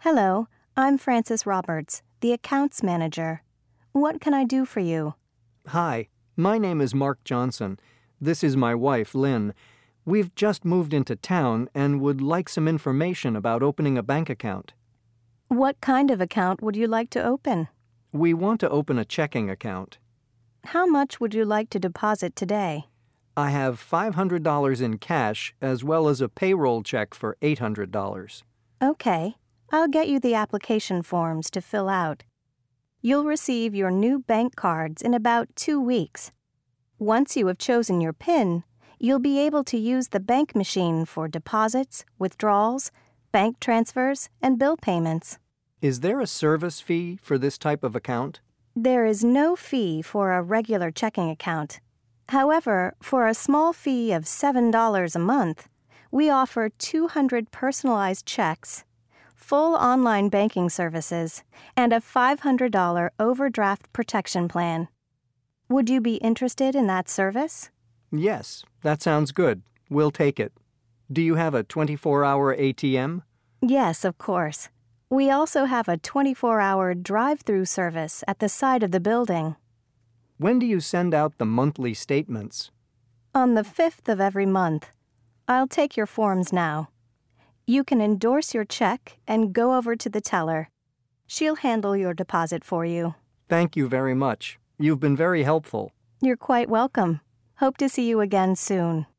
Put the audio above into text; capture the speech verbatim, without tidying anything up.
Hello, I'm Frances Roberts, the accounts manager. What can I do for you? Hi, my name is Mark Johnson. This is my wife, Lynn. We've just moved into town and would like some information about opening a bank account. What kind of account would you like to open? We want to open a checking account. How much would you like to deposit today? I have five hundred dollars in cash as well as a payroll check for eight hundred dollars. Okay, I'll get you the application forms to fill out. You'll receive your new bank cards in about two weeks. Once you have chosen your PIN, you'll be able to use the bank machine for deposits, withdrawals, bank transfers, and bill payments. Is there a service fee for this type of account? There is no fee for a regular checking account. However, for a small fee of seven dollars a month, we offer two hundred personalized checks, full online banking services, and a five hundred dollars overdraft protection plan. Would you be interested in that service? Yes, that sounds good. We'll take it. Do you have a twenty-four hour A T M? Yes, of course. We also have a twenty-four hour drive-through service at the side of the building. When do you send out the monthly statements? On the fifth of every month. I'll take your forms now. You can endorse your check and go over to the teller. She'll handle your deposit for you. Thank you very much. You've been very helpful. You're quite welcome. Hope to see you again soon.